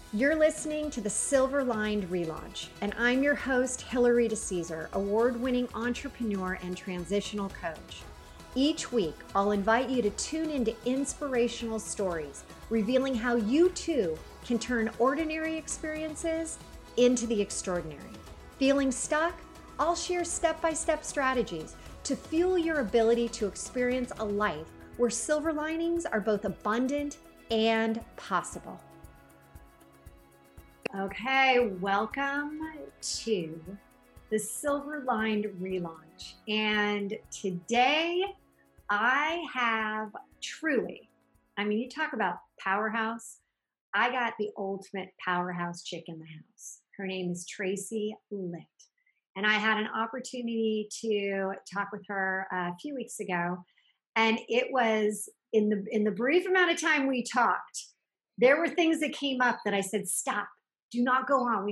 You're listening to the Silver Lined Relaunch, and I'm your host, Hilary DeCesar, award-winning entrepreneur and transitional coach. Each week, I'll invite you to tune into inspirational stories, revealing how you too can turn ordinary experiences into the extraordinary. Feeling stuck? I'll share step-by-step strategies to fuel your ability to experience a life where silver linings are both abundant and possible. Okay, welcome to the Silver Lined Relaunch. And today I have truly, you talk about powerhouse. I got the ultimate powerhouse chick in the house. Her name is Tracy Litt. And I had an opportunity to talk with her a few weeks ago. And it was in the brief amount of time we talked, there were things that came up that I said, stop, do not go on.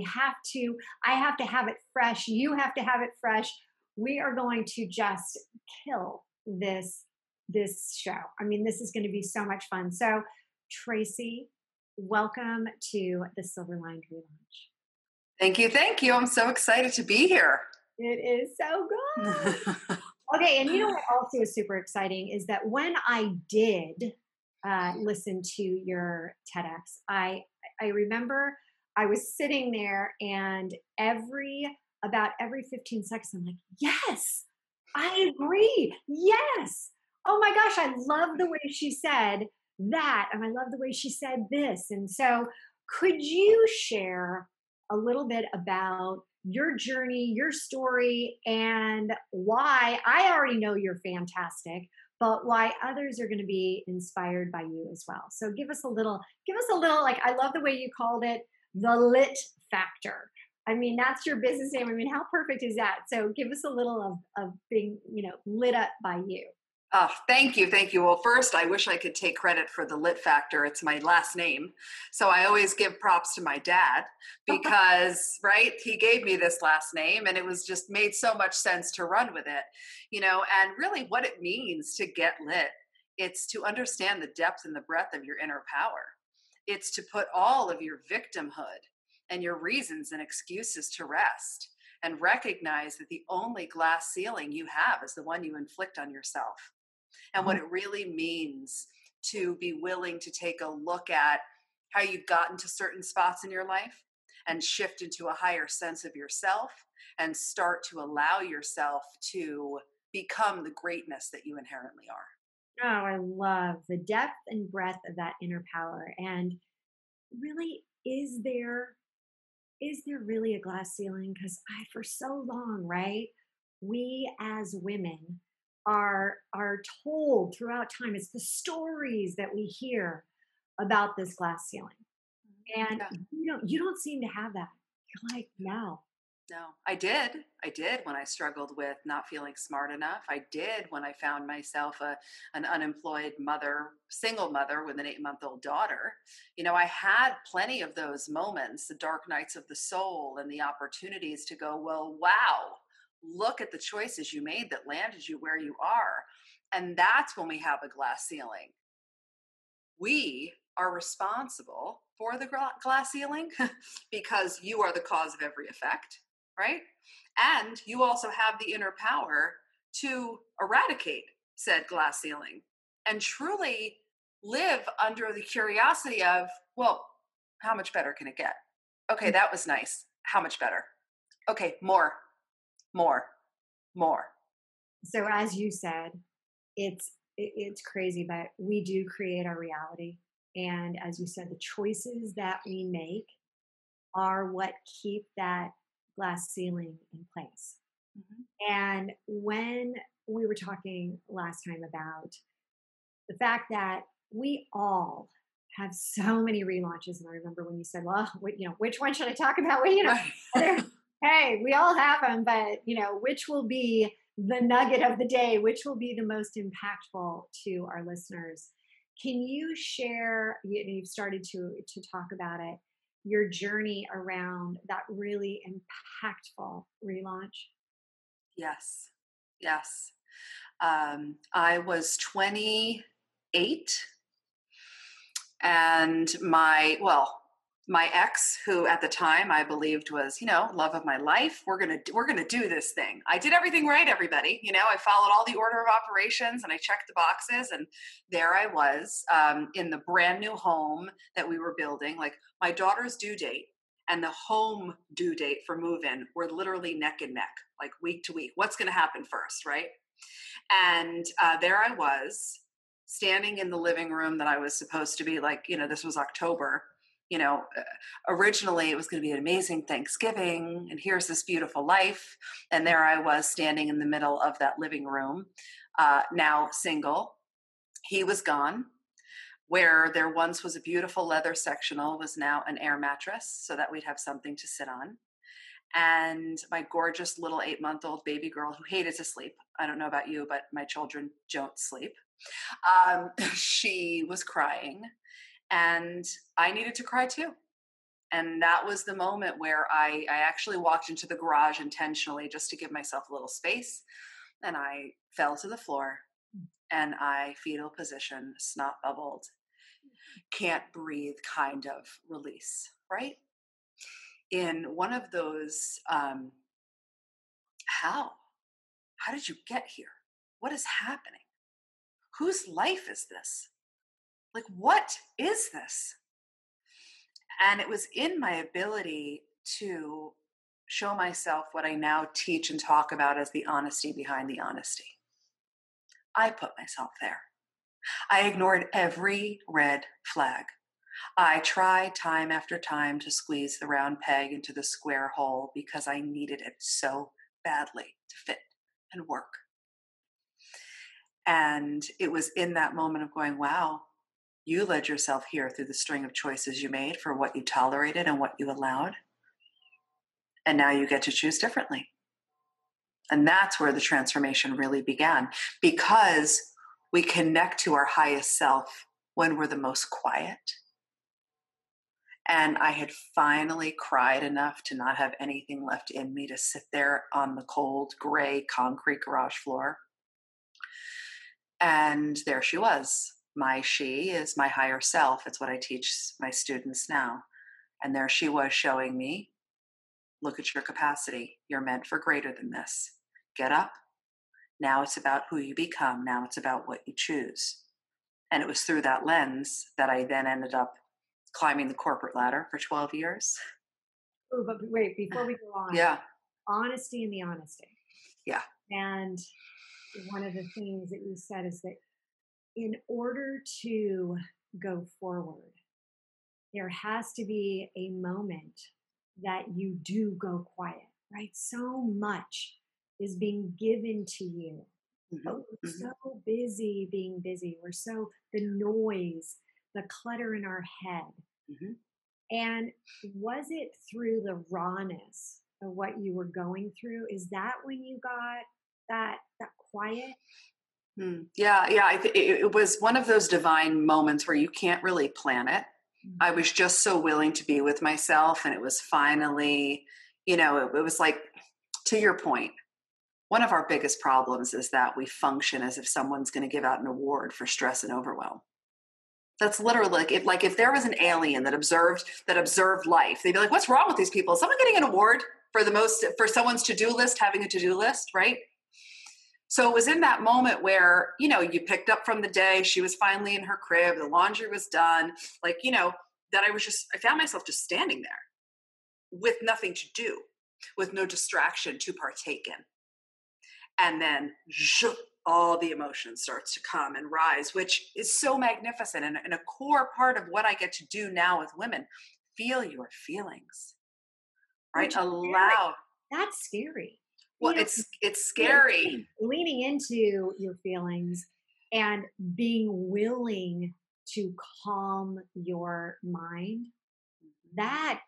I have to have it fresh. You have to have it fresh. We are going to just kill this show. This is going to be so much fun. So Tracy, welcome to the Silver Lined Relaunch. Thank you. I'm so excited to be here. It is so good. Okay, and you know what also is super exciting is that when I did listen to your TEDx, I remember I was sitting there and about every 15 seconds, I'm like, yes, I agree. Yes. Oh my gosh, I love the way she said that. And I love the way she said this. And so could you share a little bit about your journey, your story, and why I already know you're fantastic, but why others are going to be inspired by you as well. So give us a little, like, I love the way you called it, the lit factor. That's your business name. How perfect is that? So give us a little of being, lit up by you. Oh, thank you. Well, first, I wish I could take credit for the lit factor. It's my last name. So I always give props to my dad because, right, he gave me this last name and it was just made so much sense to run with it, and really what it means to get lit. It's to understand the depth and the breadth of your inner power. It's to put all of your victimhood and your reasons and excuses to rest and recognize that the only glass ceiling you have is the one you inflict on yourself. And what it really means to be willing to take a look at how you've gotten to certain spots in your life and shift into a higher sense of yourself and start to allow yourself to become the greatness that you inherently are. Oh, I love the depth and breadth of that inner power. And really, is there really a glass ceiling? Because for so long, right, we as women are told throughout time, it's the stories that we hear about this glass ceiling. And you don't seem to have that. You're like, no. No, I did when I struggled with not feeling smart enough. I did when I found myself an unemployed mother, single mother with an 8-month-old daughter. I had plenty of those moments, the dark nights of the soul and the opportunities to go, well, wow, look at the choices you made that landed you where you are. And that's when we have a glass ceiling. We are responsible for the glass ceiling because you are the cause of every effect. Right? And you also have the inner power to eradicate said glass ceiling and truly live under the curiosity of, well, how much better can it get? Okay, that was nice. How much better? Okay, more. So as you said, it's crazy, but we do create our reality. And as you said, the choices that we make are what keep that glass ceiling in place. Mm-hmm. And when we were talking last time about the fact that we all have so many relaunches, and I remember when you said, well, which one should I talk about? Well, hey, we all have them, but which will be the nugget of the day, which will be the most impactful to our listeners? Can you share, you've started to talk about it, your journey around that really impactful relaunch? Yes. I was 28 and my ex, who at the time I believed was, love of my life. We're gonna do this thing. I did everything right, everybody. I followed all the order of operations and I checked the boxes. And there I was, in the brand new home that we were building. Like, my daughter's due date and the home due date for move-in were literally neck and neck, like week to week. What's going to happen first, right? And there I was, standing in the living room that I was supposed to be, like, this was October. Originally it was going to be an amazing Thanksgiving, and here's this beautiful life. And there I was, standing in the middle of that living room, now single. He was gone. Where there once was a beautiful leather sectional was now an air mattress, so that we'd have something to sit on. And my gorgeous little 8-month-old baby girl, who hated to sleep. I don't know about you, but my children don't sleep. She was crying, and I needed to cry too. And that was the moment where I actually walked into the garage intentionally, just to give myself a little space. And I fell to the floor, and I fetal position, snot bubbled, can't breathe kind of release, right? In one of those, how did you get here? What is happening? Whose life is this? Like, what is this? And it was in my ability to show myself what I now teach and talk about as the honesty behind the honesty. I put myself there. I ignored every red flag. I tried time after time to squeeze the round peg into the square hole because I needed it so badly to fit and work. And it was in that moment of going, wow, you led yourself here through the string of choices you made for what you tolerated and what you allowed. And now you get to choose differently. And that's where the transformation really began, because we connect to our highest self when we're the most quiet. And I had finally cried enough to not have anything left in me to sit there on the cold, gray, concrete garage floor. And there she was. My she is my higher self. It's what I teach my students now. And there she was, showing me, look at your capacity. You're meant for greater than this. Get up. Now it's about who you become. Now it's about what you choose. And it was through that lens that I then ended up climbing the corporate ladder for 12 years. Oh, but wait, before we go on. Yeah. Honesty and the honesty. Yeah. And one of the things that you said is that in order to go forward, there has to be a moment that you do go quiet, right? So much is being given to you. Mm-hmm. But we're so busy being busy. We're so, the noise, the clutter in our head. Mm-hmm. And was it through the rawness of what you were going through? Is that when you got that quiet? Yeah. It was one of those divine moments where you can't really plan it. Mm-hmm. I was just so willing to be with myself, and it was finally, it was like, to your point, one of our biggest problems is that we function as if someone's going to give out an award for stress and overwhelm. That's literally like if there was an alien that observed life, they'd be like, what's wrong with these people? Is someone getting an award for someone's to-do list, having a to-do list, right? So it was in that moment where, you picked up from the day, she was finally in her crib, the laundry was done, that I found myself just standing there with nothing to do, with no distraction to partake in. And then all the emotions starts to come and rise, which is so magnificent. And a core part of what I get to do now with women, feel your feelings, right? Allow. That's scary. Well, it's scary. Leaning into your feelings and being willing to calm your mind. That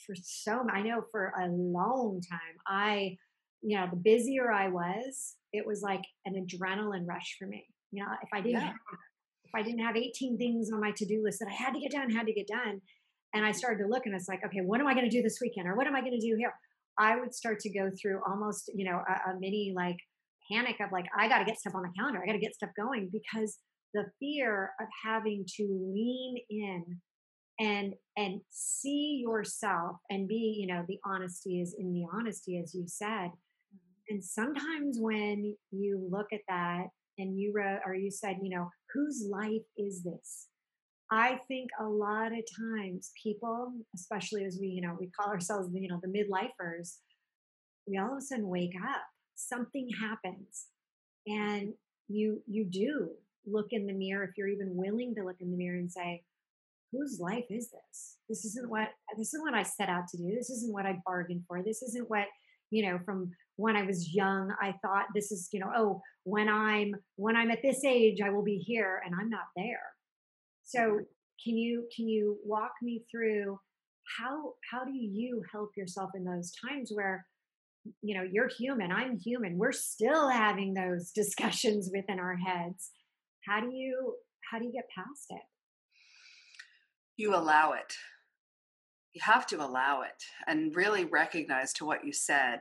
I know for a long time, the busier I was, it was like an adrenaline rush for me. If I didn't have 18 things on my to-do list that I had to get done. And I started to look, and it's like, okay, what am I going to do this weekend? Or what am I going to do here? I would start to go through almost, a mini like panic of like, I got to get stuff on the calendar. I got to get stuff going, because the fear of having to lean in and see yourself and be, the honesty is in the honesty, as you said. And sometimes when you look at that and you wrote, or you said, whose life is this? I think a lot of times people, especially as we call ourselves, the midlifers, we all of a sudden wake up, something happens, and you do look in the mirror, if you're even willing to look in the mirror and say, whose life is this? This isn't what I set out to do. This isn't what I bargained for. This isn't what, from when I was young, I thought this is, oh, when I'm at this age, I will be here, and I'm not there. So can you walk me through how do you help yourself in those times where, you're human, I'm human, we're still having those discussions within our heads? How do you get past it? You allow it. You have to allow it and really recognize, to what you said,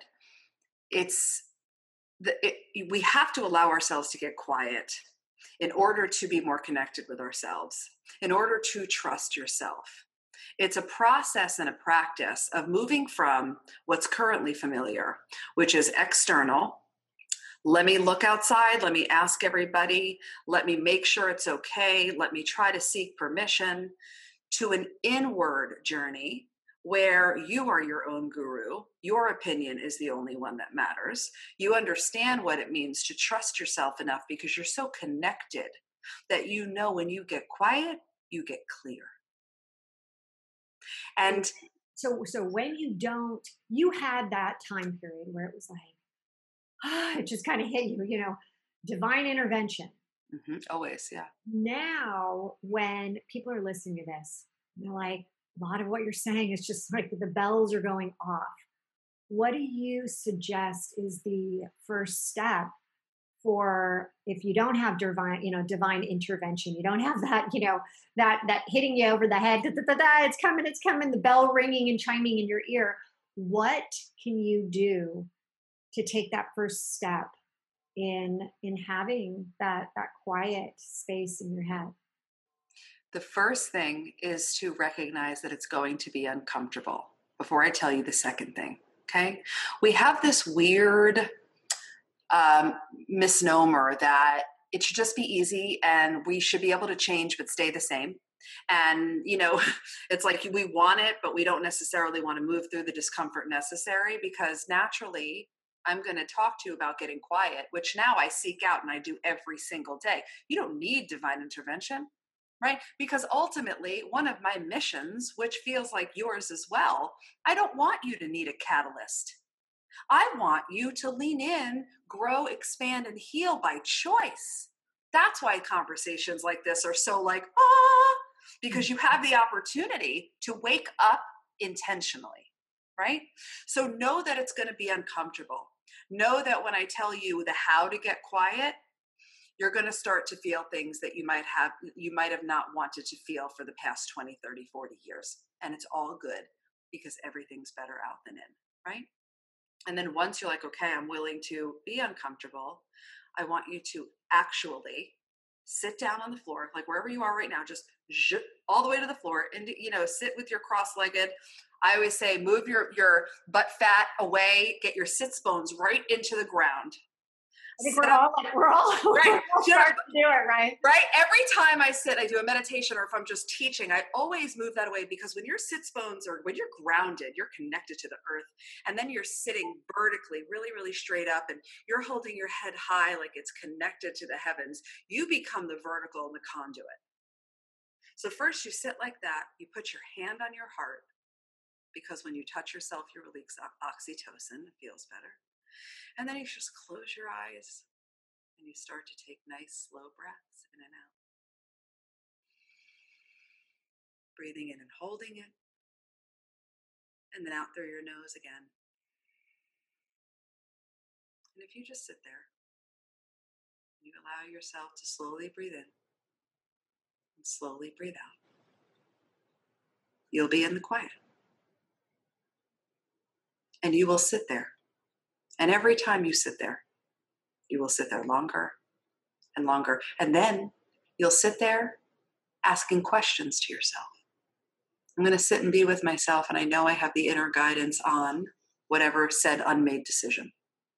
we have to allow ourselves to get quiet in order to be more connected with ourselves, in order to trust yourself. It's a process and a practice of moving from what's currently familiar, which is external. Let me look outside. Let me ask everybody. Let me make sure it's okay. Let me try to seek permission, to an inward journey where you are your own guru. Your opinion is the only one that matters. You understand what it means to trust yourself enough because you're so connected that when you get quiet, you get clear. And so when you had that time period where it was like, it just kind of hit you, divine intervention. Mm-hmm. Always, yeah. Now, when people are listening to this, they're like, a lot of what you're saying is just like the bells are going off. What do you suggest is the first step for, if you don't have divine intervention, you don't have that, that hitting you over the head, it's coming, the bell ringing and chiming in your ear? What can you do to take that first step in having that quiet space in your head? The first thing is to recognize that it's going to be uncomfortable before I tell you the second thing. Okay. We have this weird misnomer that it should just be easy and we should be able to change but stay the same. And, it's like we want it, but we don't necessarily want to move through the discomfort necessary, because naturally I'm going to talk to you about getting quiet, which now I seek out and I do every single day. You don't need divine intervention, right? Because ultimately, one of my missions, which feels like yours as well, I don't want you to need a catalyst. I want you to lean in, grow, expand, and heal by choice. That's why conversations like this are so because you have the opportunity to wake up intentionally, right? So know that it's going to be uncomfortable. Know that when I tell you the how to get quiet, you're going to start to feel things that you might have not wanted to feel for the past 20, 30, 40 years. And it's all good, because everything's better out than in, right? And then once you're like, okay, I'm willing to be uncomfortable, I want you to actually sit down on the floor, like wherever you are right now, just all the way to the floor, and sit with your cross-legged. I always say, move your butt fat away, get your sits bones right into the ground. I think we're all right. We're all start to do it, right? Right. Every time I sit, I do a meditation, or if I'm just teaching, I always move that away, because when your sits bones when you're grounded, you're connected to the earth, and then you're sitting vertically, really, really straight up, and you're holding your head high like it's connected to the heavens. You become the vertical and the conduit. So first you sit like that. You put your hand on your heart, because when you touch yourself, you release oxytocin. It feels better. And then you just close your eyes and you start to take nice, slow breaths in and out. Breathing in and holding it. And then out through your nose again. And if you just sit there, you allow yourself to slowly breathe in and slowly breathe out, you'll be in the quiet. And you will sit there. And every time you sit there, you will sit there longer and longer. And then you'll sit there asking questions to yourself. I'm going to sit and be with myself, and I know I have the inner guidance on whatever said unmade decision.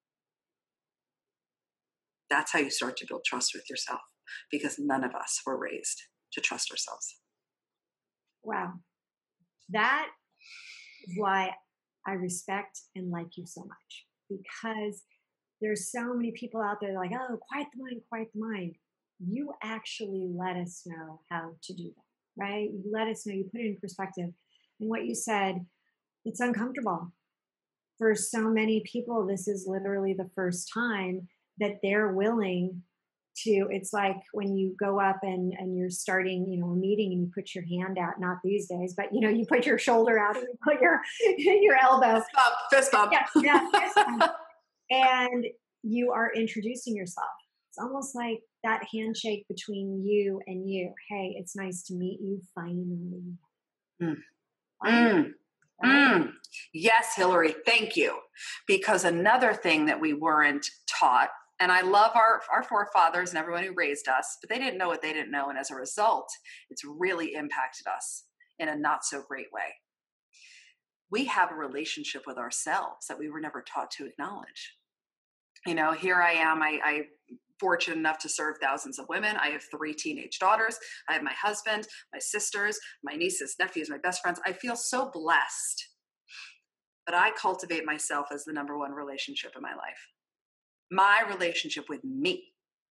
That's how you start to build trust with yourself, because none of us were raised to trust ourselves. Wow. That is why I respect and like you so much, because there's so many people out there like, oh, quiet the mind, quiet the mind. You actually let us know how to do that, right? You let us know, you put it in perspective. And what you said, it's uncomfortable. For so many people, this is literally the first time that they're willing to. It's like when you go up and you're starting, a meeting, and you put your hand out, not these days, but you put your shoulder out and you put your elbow. Fist bump. Yeah, fist bump. And you are introducing yourself. It's almost like that handshake between you and you. Hey, it's nice to meet you finally. Mm. Mm. Right? Yes, Hillary, thank you. Because another thing that we weren't taught, and I love our forefathers and everyone who raised us, but they didn't know what they didn't know. And as a result, it's really impacted us in a not so great way. We have a relationship with ourselves that we were never taught to acknowledge. Here I am, I fortunate enough to serve thousands of women. I have 3 teenage daughters. I have my husband, my sisters, my nieces, nephews, my best friends. I feel so blessed. But I cultivate myself as the number one relationship in my life. My relationship with me.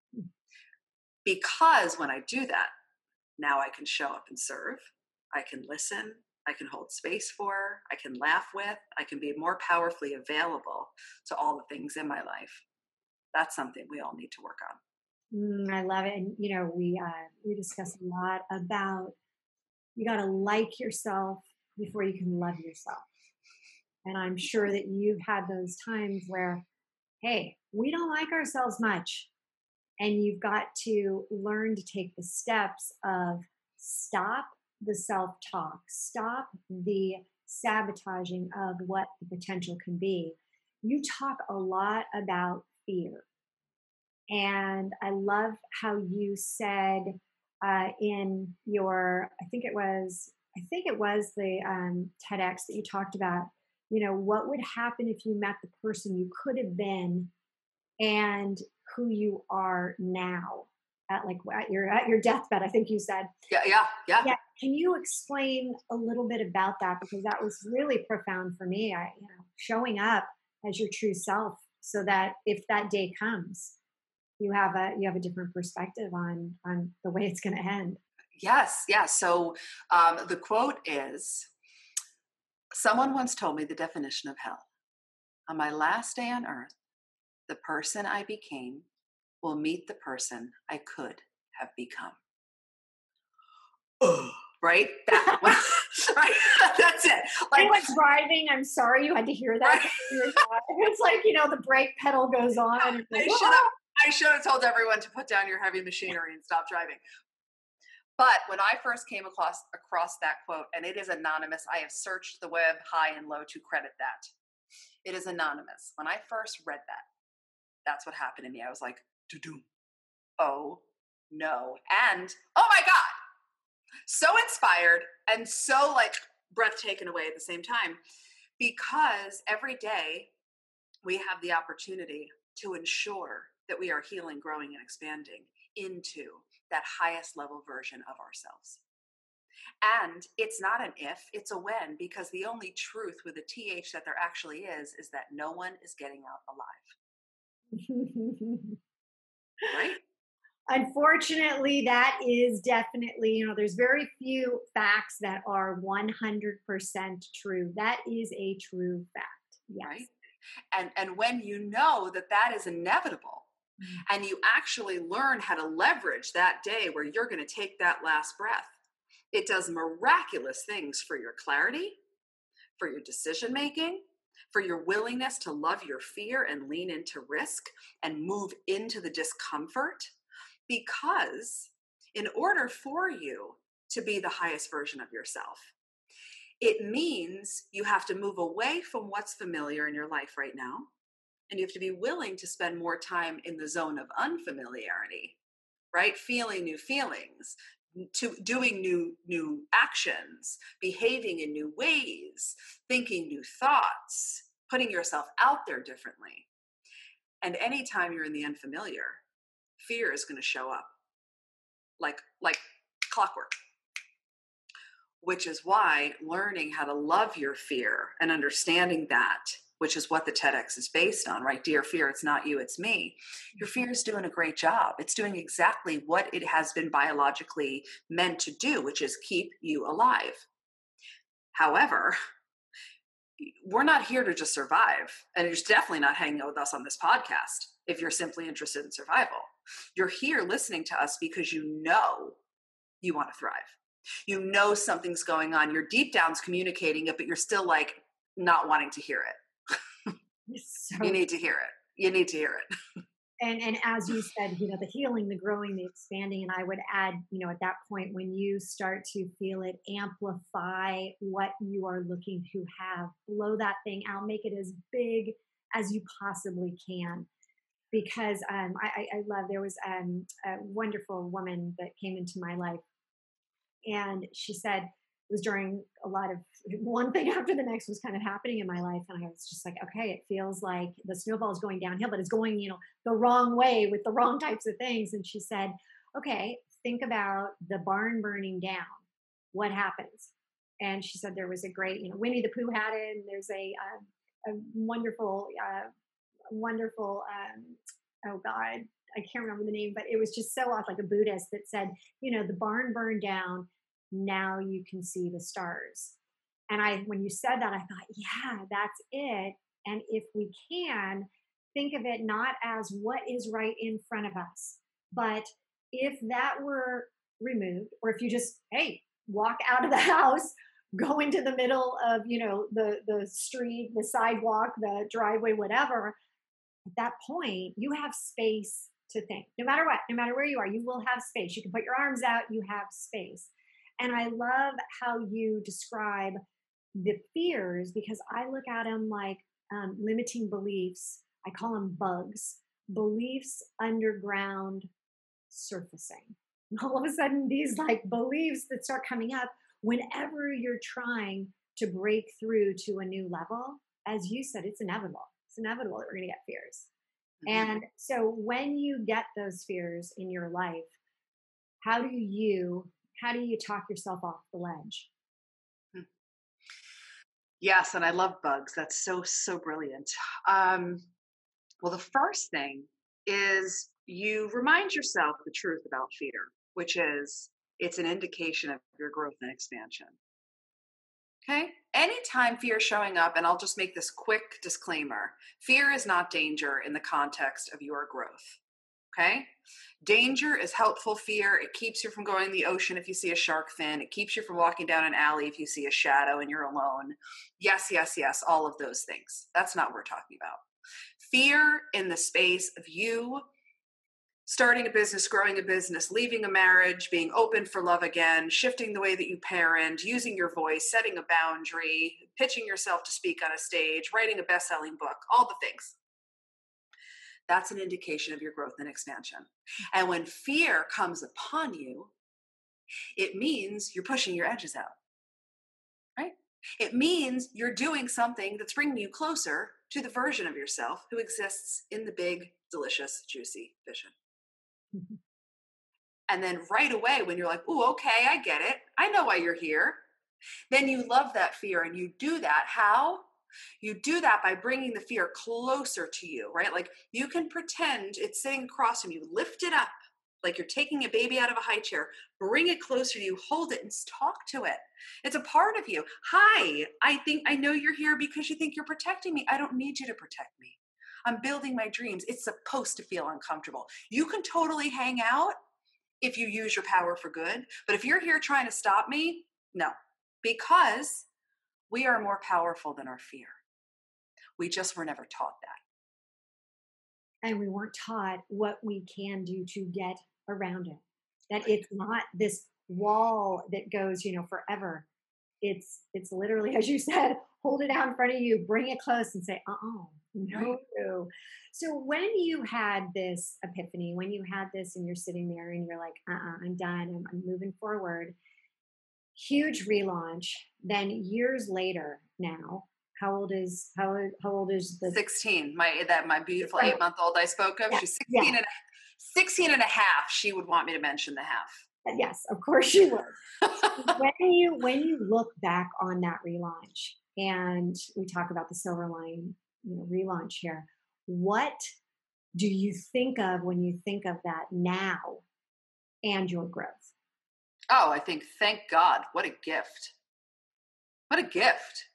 Because when I do that, now I can show up and serve. I can listen. I can hold space for. I can laugh with. I can be more powerfully available to all the things in my life. That's something we all need to work on. I love it. And, we discuss a lot about you got to like yourself before you can love yourself. And I'm sure that you've had those times where, hey, we don't like ourselves much. And you've got to learn to take the steps of stop the self-talk, stop the sabotaging of what the potential can be. You talk a lot about fear. And I love how you said in your, I think it was the TEDx that you talked about, what would happen if you met the person you could have been and who you are now at your deathbed, I think you said. Yeah. Can you explain a little bit about that? Because that was really profound for me. Showing up as your true self, so that if that day comes, you have a different perspective on the way it's going to end. Yes. So the quote is, someone once told me the definition of hell. On my last day on earth, the person I became will meet the person I could have become. Right? Right? That's it. Anyone's driving, I'm sorry you had to hear that. Right? It's like, the brake pedal goes on. And I should have told everyone to put down your heavy machinery and stop driving. But when I first came across that quote, and it is anonymous, I have searched the web high and low to credit that. It is anonymous. When I first read that, that's what happened to me. I was like, doo-doo. Oh, no. And, oh my God. So inspired and so breath taken away at the same time, because every day we have the opportunity to ensure that we are healing, growing, and expanding into that highest level version of ourselves. And it's not an if, it's a when, because the only truth with a TH that there actually is that no one is getting out alive. Right? Unfortunately, that is definitely, there's very few facts that are 100% true. That is a true fact. Yes. Right? And when you know that is inevitable, and you actually learn how to leverage that day where you're going to take that last breath, it does miraculous things for your clarity, for your decision making, for your willingness to love your fear and lean into risk and move into the discomfort. Because in order for you to be the highest version of yourself, it means you have to move away from what's familiar in your life right now. And you have to be willing to spend more time in the zone of unfamiliarity, right? Feeling new feelings, to doing new actions, behaving in new ways, thinking new thoughts, putting yourself out there differently. And anytime you're in the unfamiliar, fear is going to show up like clockwork. Which is why learning how to love your fear and understanding that, which is what the TEDx is based on, right? Dear fear, it's not you, it's me. Your fear is doing a great job. It's doing exactly what it has been biologically meant to do, which is keep you alive. However, we're not here to just survive. And you're definitely not hanging out with us on this podcast if you're simply interested in survival. You're here listening to us because you know you want to thrive. You know something's going on. Your deep down's communicating it, but you're still like not wanting to hear it. You need to hear it. You need to hear it. And as you said, the healing, the growing, the expanding, and I would add, at that point when you start to feel it amplify what you are looking to have, blow that thing out, make it as big as you possibly can. Because I love, there was a wonderful woman that came into my life. And she said it was during a lot of one thing after the next was kind of happening in my life. And I was just like, okay, it feels like the snowball is going downhill, but it's going, the wrong way with the wrong types of things. And she said, okay, think about the barn burning down. What happens? And she said there was a great, Winnie the Pooh had it. And there's a wonderful, oh God, I can't remember the name, but it was just so off, like a Buddhist that said, the barn burned down, now you can see the stars. And when you said that, I thought, yeah, that's it. And if we can think of it not as what is right in front of us, but if that were removed, or if you just, hey, walk out of the house, go into the middle of, the street, the sidewalk, the driveway, whatever, at that point, you have space to think. No matter what, no matter where you are, you will have space. You can put your arms out, you have space. And I love how you describe the fears, because I look at them like limiting beliefs. I call them bugs, beliefs underground surfacing. And all of a sudden, these like beliefs that start coming up whenever you're trying to break through to a new level. As you said, it's inevitable. It's inevitable that we're going to get fears. Mm-hmm. And so when you get those fears in your life, how do you talk yourself off the ledge? Yes, and I love bugs. That's so brilliant. Well, the first thing is you remind yourself the truth about fear, which is it's an indication of your growth and expansion. Okay? Anytime fear is showing up, and I'll just make this quick disclaimer, fear is not danger in the context of your growth. Okay? Danger is helpful fear. It keeps you from going in the ocean if you see a shark fin. It keeps you from walking down an alley if you see a shadow and you're alone. Yes, all of those things. That's not what we're talking about. Fear in the space of you starting a business, growing a business, leaving a marriage, being open for love again, shifting the way that you parent, using your voice, setting a boundary, pitching yourself to speak on a stage, writing a best-selling book, all the things. That's an indication of your growth and expansion. And when fear comes upon you, it means you're pushing your edges out, right? It means you're doing something that's bringing you closer to the version of yourself who exists in the big, delicious, juicy vision. Mm-hmm. And then right away, when you're like, oh, okay, I get it. I know why you're here. Then you love that fear and you do that. How? You do that by bringing the fear closer to you, right? Like you can pretend it's sitting across from you, lift it up like you're taking a baby out of a high chair, bring it closer to you, hold it and talk to it. It's a part of you. Hi, I know you're here because you think you're protecting me. I don't need you to protect me. I'm building my dreams. It's supposed to feel uncomfortable. You can totally hang out if you use your power for good. But if you're here trying to stop me, no, because we are more powerful than our fear. We just were never taught that. And we weren't taught what we can do to get around it. That it's not this wall that goes, forever. It's literally, as you said, hold it out in front of you, bring it close and say, No. No. So when you had this epiphany, when you had this and you're sitting there and you're like, I'm done, I'm moving forward, huge relaunch. Then years later now, how old is the 16. My beautiful 8-month-old I spoke of, yeah, she's yeah, 16 and a half. She would want me to mention the half. yes, of course you would. When you look back on that relaunch and we talk about the Silver Line, relaunch here, what do you think of when you think of that now and your growth? Oh, I think, thank God, what a gift. What a gift.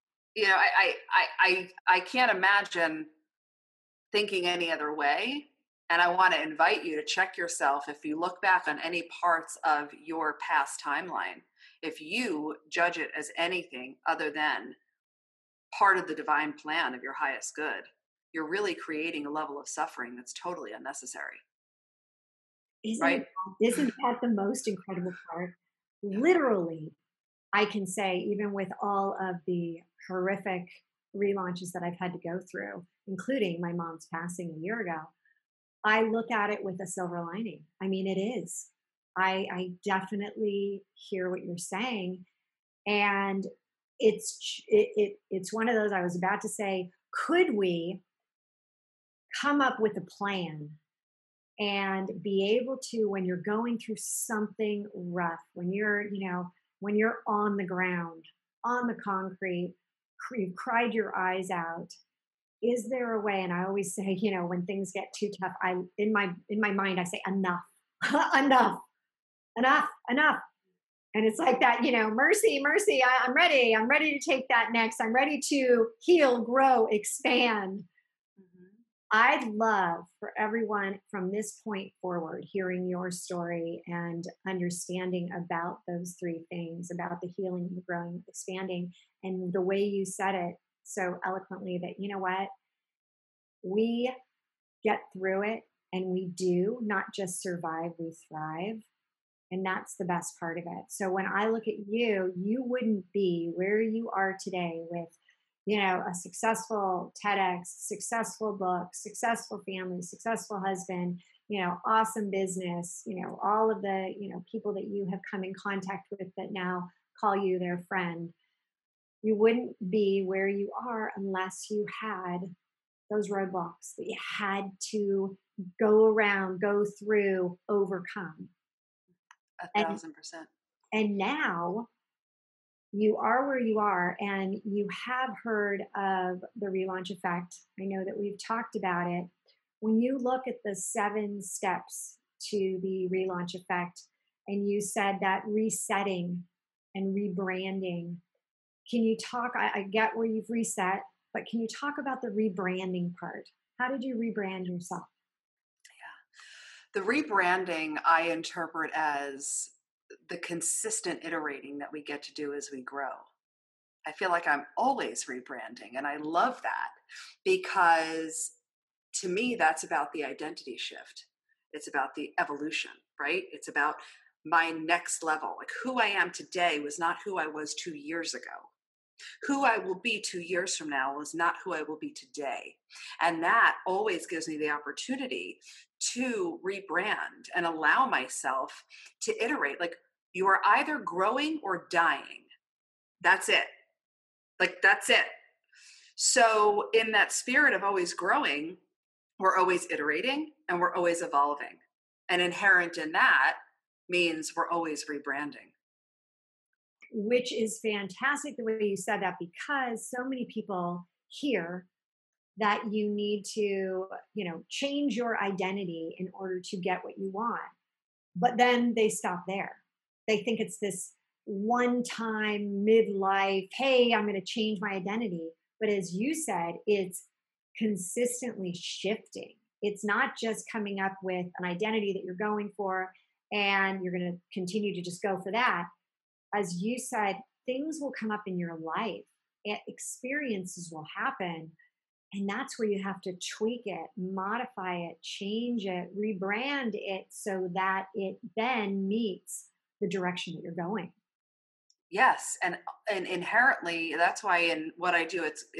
I can't imagine thinking any other way. And I want to invite you to check yourself if you look back on any parts of your past timeline, if you judge it as anything other than part of the divine plan of your highest good, you're really creating a level of suffering that's totally unnecessary. Isn't Right? isn't that the most incredible part? Literally, I can say, even with all of the horrific relaunches that I've had to go through, including my mom's passing a year ago, I look at it with a silver lining. I mean, it is. I definitely hear what you're saying, and it's one of those. I was about to say, could we come up with a plan and be able to, when you're going through something rough, when when you're on the ground, on the concrete, you've cried your eyes out, is there a way? And I always say, when things get too tough, I in my mind I say enough, enough, enough, enough. And it's like that, mercy, mercy, I'm ready to take that next. I'm ready to heal, grow, expand. Mhm. I'd love for everyone from this point forward, hearing your story and understanding about those three things, about the healing, the growing, expanding, and the way you said it so eloquently, that, what, we get through it, and we do not just survive, we thrive. And that's the best part of it. So when I look at you, you wouldn't be where you are today with, a successful TEDx, successful book, successful family, successful husband, awesome business, all of the, people that you have come in contact with that now call you their friend. You wouldn't be where you are unless you had those roadblocks that you had to go around, go through, overcome. A And 1000%. and now you are where you are, and you have heard of the relaunch effect. I know that we've talked about it. When you look at the 7 steps to the relaunch effect, and you said that resetting and rebranding, can you talk? I get where you've reset, but can you talk about the rebranding part? How did you rebrand yourself? The rebranding I interpret as the consistent iterating that we get to do as we grow. I feel like I'm always rebranding, and I love that because to me, that's about the identity shift. It's about the evolution, right? It's about my next level. Like, who I am today was not who I was 2 years ago. Who I will be 2 years from now is not who I will be today. And that always gives me the opportunity to rebrand and allow myself to iterate. Like, you are either growing or dying. That's it. Like, that's it. So, in that spirit of always growing, we're always iterating and we're always evolving. And inherent in that means we're always rebranding. Which is fantastic the way you said that, because so many people hear that you need to, change your identity in order to get what you want. But then they stop there. They think it's this one time midlife, hey, I'm going to change my identity. But as you said, it's consistently shifting. It's not just coming up with an identity that you're going for and you're going to continue to just go for that. As you said, things will come up in your life, experiences will happen. And that's where you have to tweak it, modify it, change it, rebrand it so that it then meets the direction that you're going. Yes, and inherently, that's why in what I do, it's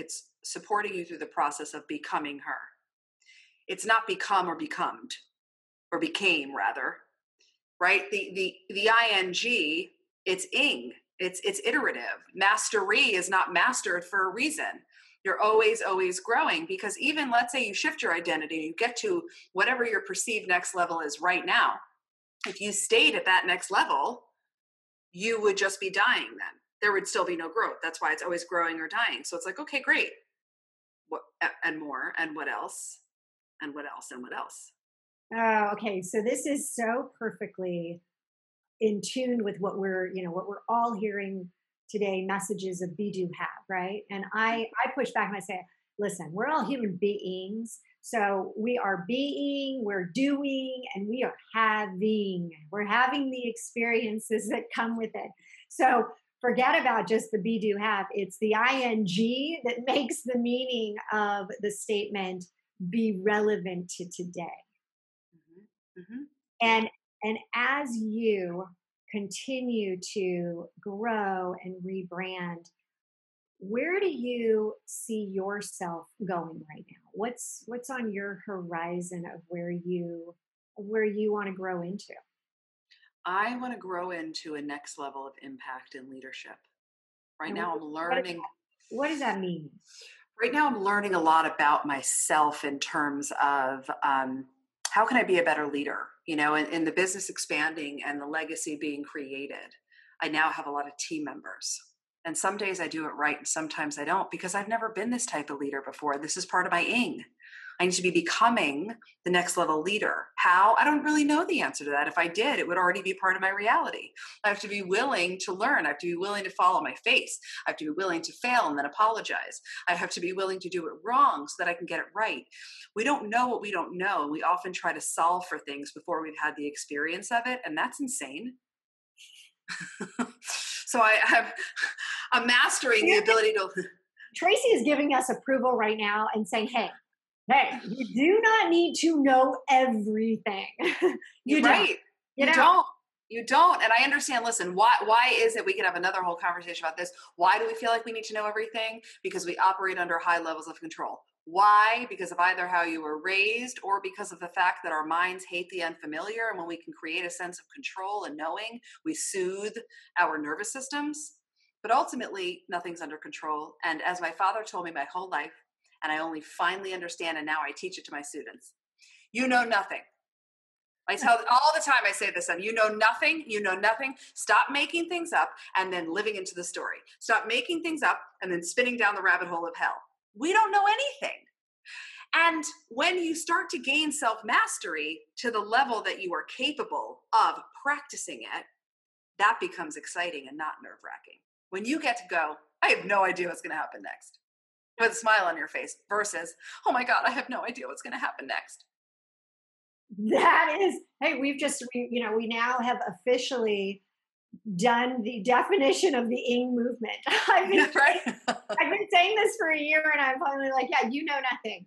supporting you through the process of becoming her. It's not become or becomed, or became rather, right? The ing, it's ing. It's iterative. Mastery is not mastered for a reason. You're always growing, because even let's say you shift your identity, you get to whatever your perceived next level is right now. If you stayed at that next level, you would just be dying then. There would still be no growth. That's why it's always growing or dying. So it's like, okay, great. What, and more, and what else? And what else? And what else? Oh, okay. So this is so perfectly in tune with what we're all hearing today, messages of be, do, have, right? And I push back and I say, listen, we're all human beings. So we are being, we're doing, and we are having. We're having the experiences that come with it. So forget about just the be, do, have. It's the ing that makes the meaning of the statement be relevant to today. Mm-hmm. Mm-hmm. And and as you continue to grow and rebrand, where do you see yourself going right now? What's on your horizon of where you want to grow into? I want to grow into a next level of impact and leadership. Right And now, I'm learning. what does that mean? Right now, I'm learning a lot about myself in terms of how can I be a better leader? In the business expanding and the legacy being created, I now have a lot of team members. And some days I do it right, and sometimes I don't, because I've never been this type of leader before. This is part of my ing. I need to be becoming the next level leader. How? I don't really know the answer to that. If I did, it would already be part of my reality. I have to be willing to learn. I have to be willing to fall on my face. I have to be willing to fail and then apologize. I have to be willing to do it wrong so that I can get it right. We don't know what we don't know. We often try to solve for things before we've had the experience of it, and that's insane. So I'm mastering the ability to. Tracy is giving us approval right now and saying, hey, you do not need to know everything. You right. Don't. You don't. And I understand, listen, why is it, we could have another whole conversation about this. Why do we feel like we need to know everything? Because we operate under high levels of control. Why? Because of either how you were raised, or because of the fact that our minds hate the unfamiliar. And when we can create a sense of control and knowing, we soothe our nervous systems. But ultimately, nothing's under control. And as my father told me my whole life, and I only finally understand, and now I teach it to my students, you know nothing. I tell all the time, I say this, and you know nothing, Stop making things up and then living into the story. Stop making things up and then spinning down the rabbit hole of hell. We don't know anything. And when you start to gain self-mastery to the level that you are capable of practicing it, that becomes exciting and not nerve-wracking. When you get to go, I have no idea what's going to happen next, with a smile on your face, versus, oh my God, I have no idea what's going to happen next. That is, hey, we now have officially done the definition of the ing movement. I've been saying this for a year, and I'm finally like, yeah, you know nothing.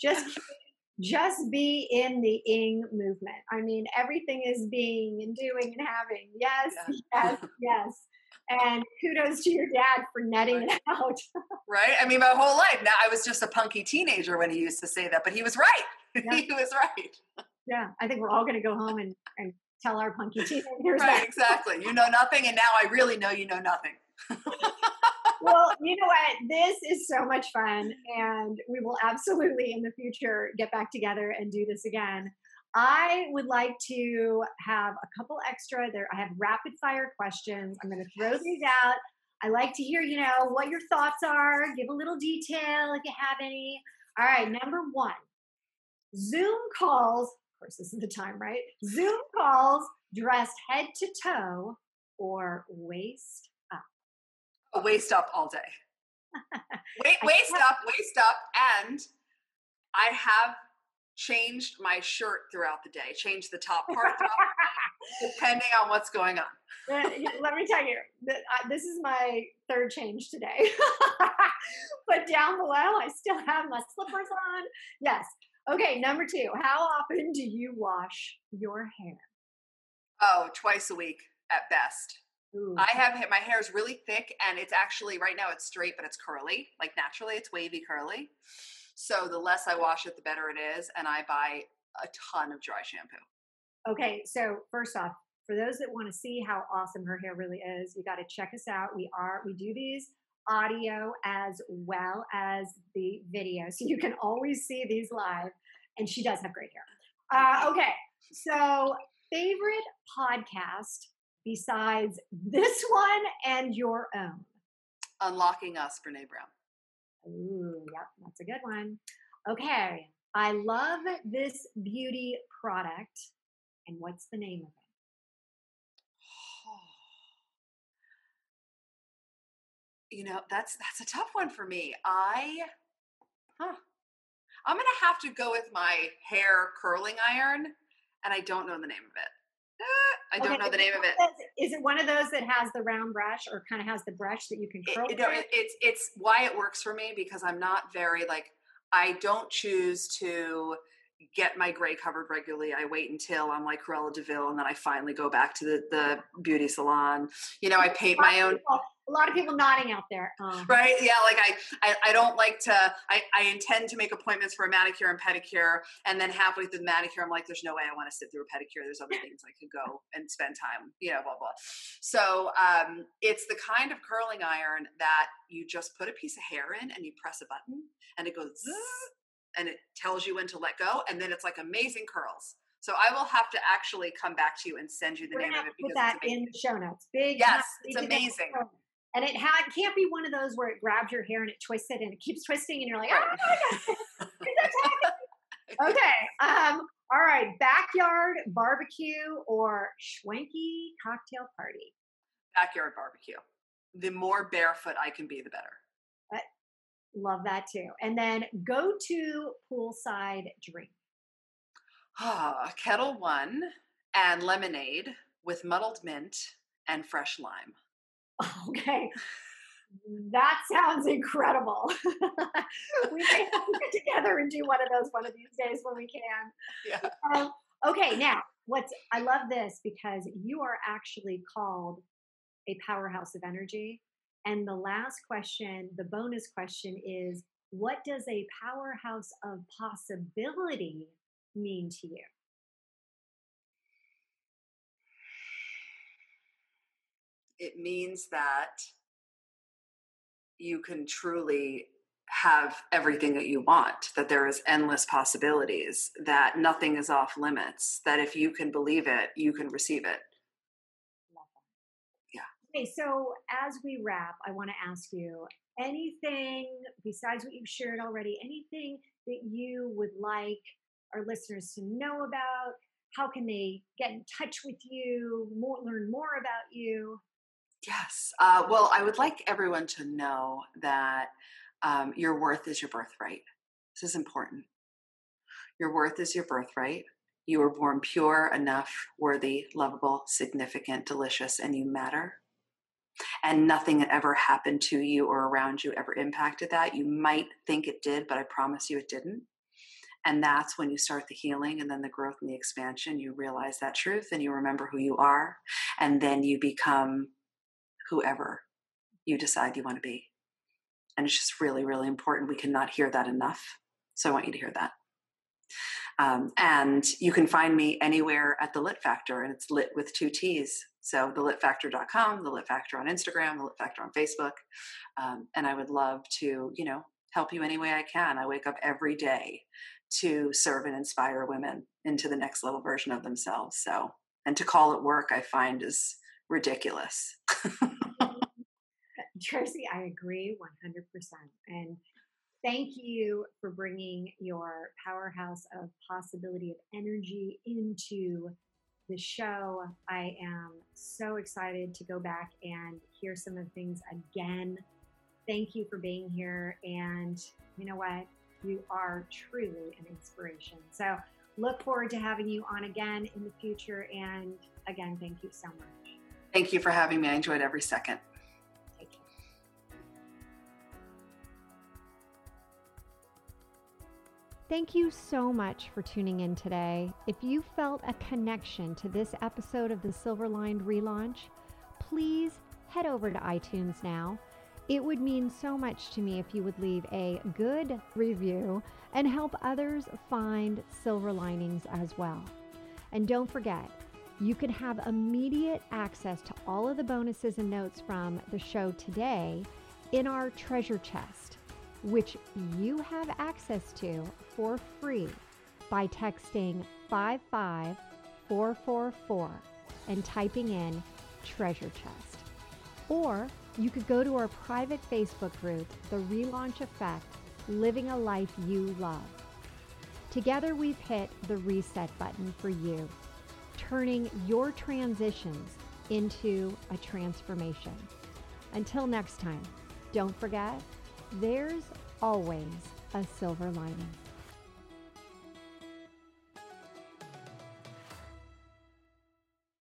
Just be in the ing movement. I mean, everything is being and doing and having. Yes. And kudos to your dad for netting it out. Right? I mean, my whole life. Now, I was just a punky teenager when he used to say that, but he was right. Yeah. He was right. Yeah, I think we're all going to go home and tell our punky teenagers. Right, exactly. You know nothing, and now I really know you know nothing. Well, you know what? This is so much fun, and we will absolutely in the future get back together and do this again. I would like to have a couple extra there. I have rapid fire questions. I'm going to throw these out. I like to hear, what your thoughts are. Give a little detail if you have any. All right, number one, Zoom calls. Of course, this is the time, right? Zoom calls dressed head to toe or waist up? Waist up all day. Waist up. And I have changed my shirt throughout the day, changed the top part depending on what's going on. Let me tell you, this is my third change today. But down below, I still have my slippers on. Yes. Okay, number two, how often do you wash your hair? Oh, twice a week at best. Ooh. my hair is really thick, and it's actually right now it's straight, but it's curly. Like naturally, it's wavy curly. So the less I wash it, the better it is. And I buy a ton of dry shampoo. Okay, so first off, for those that want to see how awesome her hair really is, you got to check us out. We do these audio as well as the video, so you can always see these live. And she does have great hair. Okay, so favorite podcast besides this one and your own? Unlocking Us, Brene Brown. Ooh, yep, that's a good one. Okay, I love this beauty product. And what's the name of it? You know, that's a tough one for me. I'm gonna have to go with my hair curling iron, and I don't know the name of it. I don't know the name of it. Is it one of those that has the round brush, or kind of has the brush that you can curl? It's why it works for me, because I'm not very I don't choose to get my gray covered regularly. I wait until I'm like Cruella DeVille, and then I finally go back to the beauty salon. You know, I paint my own. A lot of people nodding out there. Right? Yeah. Like I don't like to, I intend to make appointments for a manicure and pedicure. And then halfway through the manicure, I'm like, there's no way I want to sit through a pedicure. There's other things I could go and spend time, blah, blah. So it's the kind of curling iron that you just put a piece of hair in and you press a button and it goes zzz, and it tells you when to let go. And then it's like amazing curls. So I will have to actually come back to you and send you the name of it. Put that in the show notes. Yes, it's amazing. And it can't be one of those where it grabs your hair and it twists it and it keeps twisting and you're like, oh my God. Okay. All right. Backyard barbecue or schwanky cocktail party? Backyard barbecue. The more barefoot I can be, the better. Love that too. And then go to poolside drink. Kettle One and lemonade with muddled mint and fresh lime. Okay. That sounds incredible. We may have to get together and do one of those one of these days when we can. Yeah. Okay. Now, I love this because you are actually called a powerhouse of energy. And the last question, the bonus question is, what does a powerhouse of possibility mean to you? It means that you can truly have everything that you want, that there is endless possibilities, that nothing is off limits, that if you can believe it, you can receive it. Okay, so as we wrap, I want to ask you anything besides what you've shared already, anything that you would like our listeners to know about? How can they get in touch with you, learn more about you? Yes. Well, I would like everyone to know that your worth is your birthright. This is important. Your worth is your birthright. You were born pure, enough, worthy, lovable, significant, delicious, and you matter. And nothing that ever happened to you or around you ever impacted that. You might think it did, but I promise you it didn't. And that's when you start the healing and then the growth and the expansion. You realize that truth and you remember who you are. And then you become whoever you decide you want to be. And it's just really, really important. We cannot hear that enough. So I want you to hear that. And you can find me anywhere at The Lit Factor, and it's lit with 2 T's. So thelitfactor.com, The Lit Factor on Instagram, The Lit Factor on Facebook. And I would love to, help you any way I can. I wake up every day to serve and inspire women into the next level version of themselves. So, and to call it work, I find is ridiculous. Tracy, I agree 100%. And thank you for bringing your powerhouse of possibility of energy into the show. I am so excited to go back and hear some of the things again. Thank you for being here. And you know what? You are truly an inspiration. So look forward to having you on again in the future. And again, thank you so much. Thank you for having me. I enjoyed every second. Take care. Thank you so much for tuning in today. If you felt a connection to this episode of the Silver Lined Relaunch, please head over to iTunes now. It would mean so much to me if you would leave a good review and help others find silver linings as well. And don't forget, you can have immediate access to all of the bonuses and notes from the show today in our treasure chest, which you have access to for free by texting 55444 and typing in treasure chest. Or you could go to our private Facebook group, The Relaunch Effect, Living a Life You Love. Together we've hit the reset button for you, turning your transitions into a transformation. Until next time, don't forget, there's always a silver lining.